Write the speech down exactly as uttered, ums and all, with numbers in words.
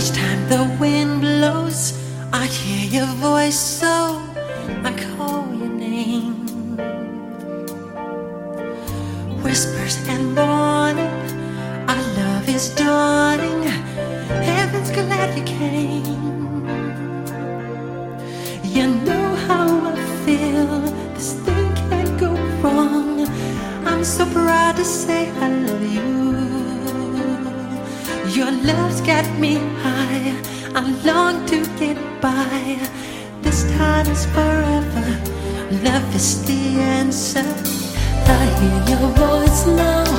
Each time the wind blows, I hear your voice, so I call your name. Whispers and morning, our love is dawning. Heaven's glad you came. You know how I feel, this thing can't go wrong. I'm so proud to say I love you. Your love's got me high, I long to get by. This time is forever, love is the answer. I hear your voice now.